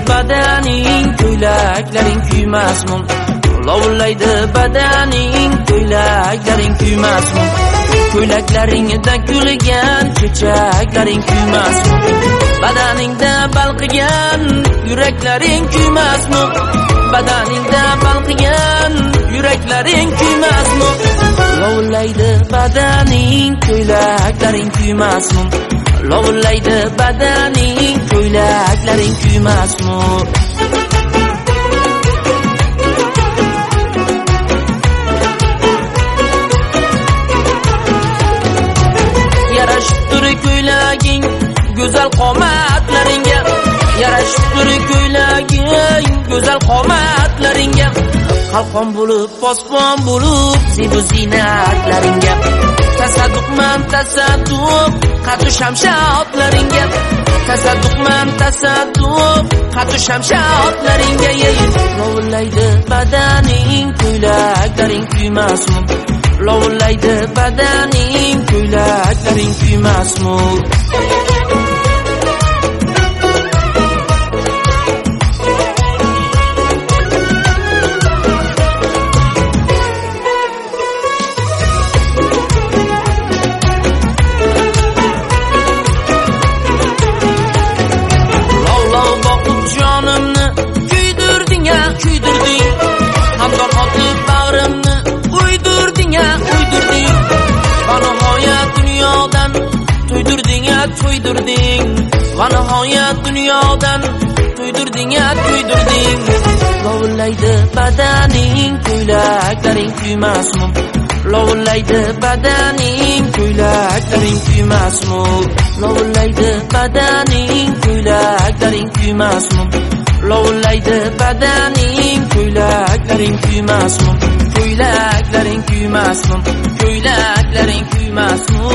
badaning, ko'ylaklaring kuymasmi? Lovullaydi badaning, ko'ylaklaring kuymasmi? Ko'ylaklaringda kulgan chechaklaring kuymasmi? Badaningda balqigan yuraklaring kuymasmi? Badaningda balqigan yuraklaring kuymasmi? Lovullaydi badaning, ko'ylaklaring kuymasmi? Lovullaydi badaning, ko'ylaklaring kuymasmi? Yarashib tur ko'ylaging go'zal qomatlaringga, yarashib tur ko'ylaging go'zal qomatlaringga, qalqon bo'lib posbon bo'lib zebu ziynatlaringga, tasadduqman tasadduq qatu shamshodlaringga, tasadduqman tasadduq qatu shamshodlaringga. Lovullaydi badaning, ko'ylaklaring kuymasmi? Lovullaydi badaning, ko'ylaklaring kuymasmi? Lovlov boqib jonimni kuydirding-a, kuydirding. Hamdon otib bag'rimni uydirding-a, uydirding. Va nihoyat dunyodan to'ydirding-a, to'ydirding. Va nihoyat dunyodan to'ydirding-a, to'ydirding. Lovullaydi badaning, ko'ylaklaring kuymasmi? Lovullaydi badaning, ko'ylaklaring kuymasmi? Lovullaydi badaning, ko'ylaklaring kuymasmi? Lovullaydi badaning, ko'ylaklaring kuymasmi? Ko'ylaklaring kuymasmi? Ko'ylaklaring kuymasmi?